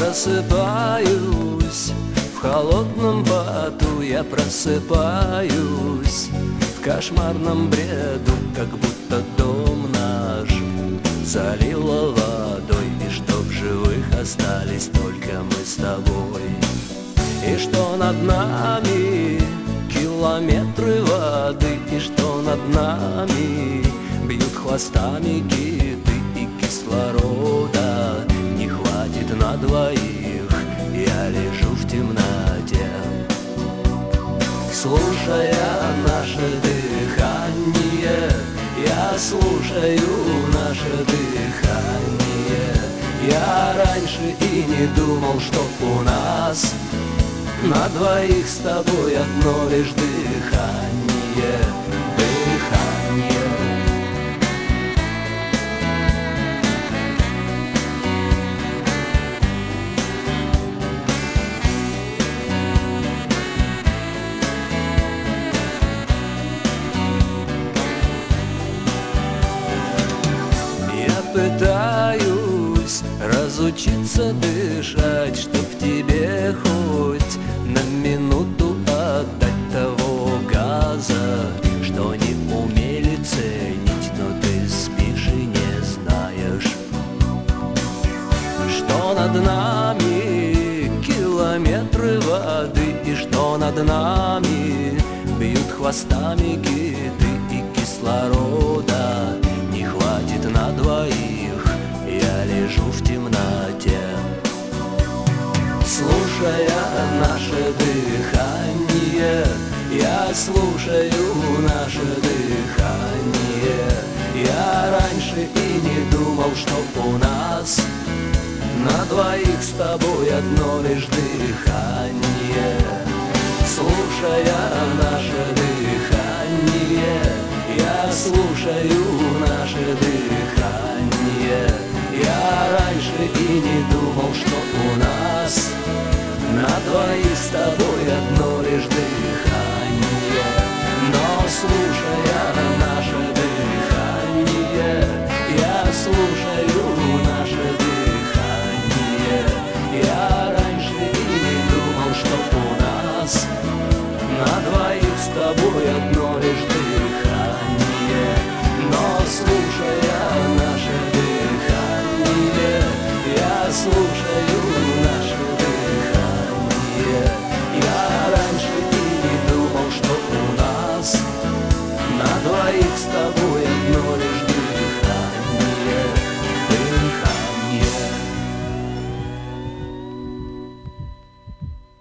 просыпаюсь, в холодном поту я просыпаюсь, в кошмарном бреду, как будто дом наш залило водой, и что в живых остались только мы с тобой. И что над нами километры воды, и что над нами бьют хвостами киты, и кислорода не хватит на двоих. Я лежу в темноте, слушая наше дыхание. Я слушаю наше дыхание. Я раньше и не думал, что у нас на двоих с тобой одно лишь дыхание, дыхание. Я пытаюсь разучиться дышать, чтоб тебе хоть на минуту отдать того газа, что не умели ценить, но ты спишь и не знаешь, что над нами километры воды, и что над нами бьют хвостами киты, и кислорода не хватит на двоих. Я лежу в темноте, слушая наше дыхание. Я слушаю наше дыхание. Я раньше и не думал, что у нас на двоих с тобой одно лишь дыхание. Слушая наше дыхание, я слушаю наше дыхание. Я раньше и не думал, что у нас на двоих с тобой одно лишь дыхание. Но слушая наше дыхание, я слушаю наше дыхание. Я раньше и не думал, что у нас на двоих с тобой одно лишь дыхание. Но слушая наше дыхание, я слушаю